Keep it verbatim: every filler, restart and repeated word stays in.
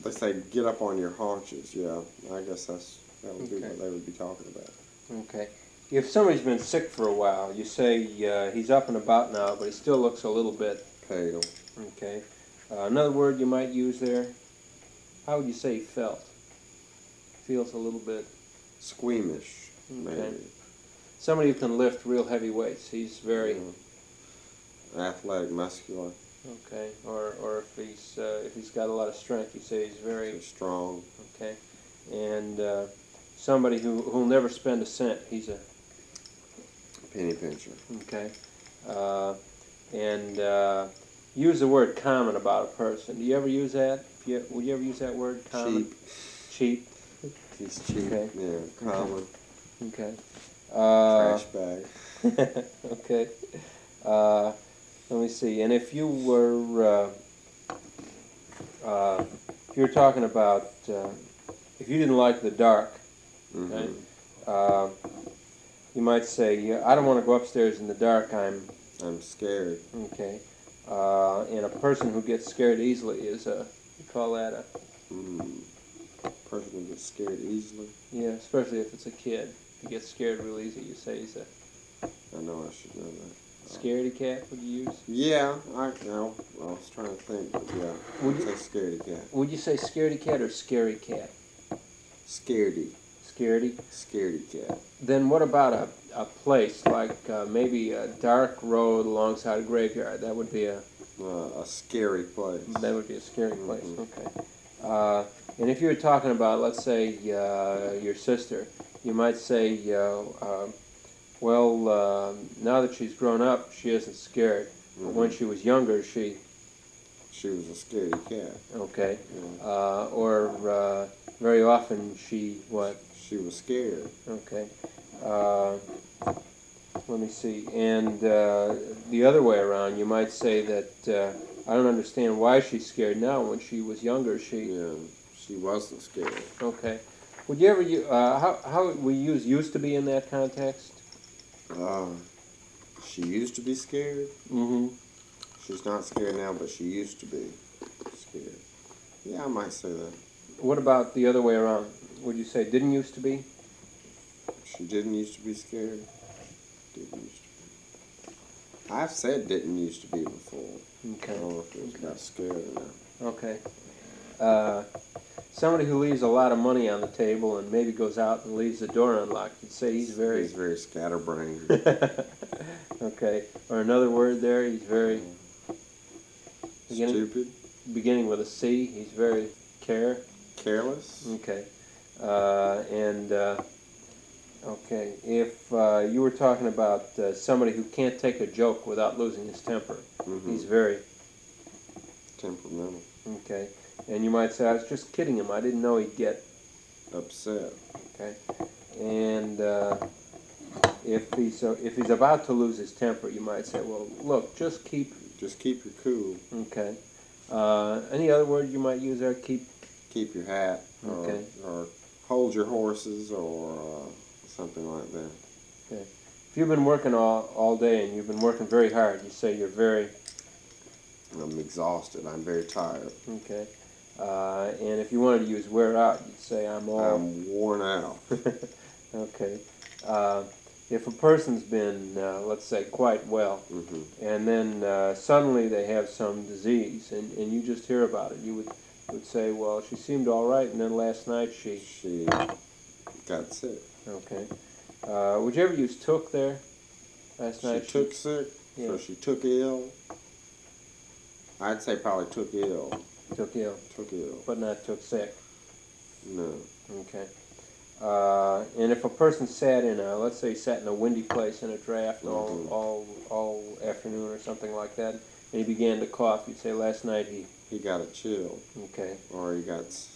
They say get up on your haunches. Yeah, I guess that's that would be Okay. what they would be talking about. Okay. If somebody's been sick for a while, you say uh, he's up and about now, but he still looks a little bit Pale. okay. Uh, another word you might use there. How would you say he felt? Feels a little bit Squeamish, okay. maybe. Somebody who can lift real heavy weights. He's very Yeah. Athletic, muscular. okay. Or or if he's uh, if he's got a lot of strength, you say he's very So strong. okay. And uh, somebody who who'll never spend a cent. He's a Penny pincher. okay. Uh, and uh, use the word common about a person. Do you ever use that? If you, would you ever use that word? Common? Cheap. Cheap. He's cheap. Okay. Yeah, common. Okay. Uh, Trash bag. okay. Uh, let me see. And if you were, uh, uh, if you were talking about, uh, if you didn't like the dark, Mm-hmm. okay, uh, you might say, yeah, I don't want to go upstairs in the dark. I'm I'm scared. okay. Uh, and a person who gets scared easily is a, you call that a, Mm. Person who gets scared easily. yeah, especially if it's a kid. If he gets scared real easy, you say he's a I know I should know that. scaredy cat, would you use? Yeah, I know. I was trying to think, but yeah. Would I'd you- say scaredy cat. Would you say scaredy cat or scary cat? Scaredy. Scaredy? Scaredy cat. Then what about a, a place like uh, maybe a dark road alongside a graveyard? That would be a Uh, a scary place. that would be a scary place. Mhm. Okay. Uh, and if you were talking about, let's say, uh, your sister, you might say, uh, uh, well, uh, now that she's grown up, she isn't scared. But when Mhm. she was younger, she She was a scaredy cat. okay, Yeah. uh, or uh, very often she what? She was scared. Okay. Uh, let me see. And uh, the other way around, you might say that uh, I don't understand why she's scared now. When she was younger, she. Yeah, she wasn't scared. Okay. Would you ever use, uh, how, how would we use used to be in that context? Uh, she used to be scared. Mm-hmm. She's not scared now, but she used to be scared. Yeah, I might say that. What about the other way around? Would you say didn't used to be? She didn't used to be scared. Didn't used to be. I've said didn't used to be before. I Okay. don't know if it was about scared or not. Okay. Uh, somebody who leaves a lot of money on the table and maybe goes out and leaves the door unlocked, you'd say he's very... He's very scatterbrained. okay. Or another word there, he's very... Beginning, Stupid. beginning with a C, he's very care. Careless. Okay. Uh, and, uh, okay, if uh, you were talking about uh, somebody who can't take a joke without losing his temper, Mm-hmm. he's very... Temperamental. Okay. And you might say, I was just kidding him. I didn't know he'd get... Upset. Okay. And uh, if he's uh, if he's about to lose his temper, you might say, well, look, just keep... Just keep your cool. Okay. Uh, any other word you might use there? Keep... Keep your hat. Or, Okay. or hold your horses or uh, something like that. Okay. If you've been working all, all day and you've been working very hard, you say you're very... I'm exhausted. I'm very tired. Okay. Uh, and if you wanted to use wear out, you'd say I'm all... I'm worn out. okay. Uh, if a person's been, uh, let's say, quite well, Mm-hmm. and then uh, suddenly they have some disease, and, and you just hear about it, you would would say, well, she seemed all right, and then last night she... She got sick. Okay. Uh, would you ever use took there? Last She night took sick, Yeah. so she took ill. I'd say probably took ill. took ill, Took ill. but not took sick. No. Okay. Uh, and if a person sat in a, let's say, sat in a windy place in a draft all, Mhm. all, all afternoon or something like that, and he began to cough, you'd say last night he, He got a chill, okay, or he got s-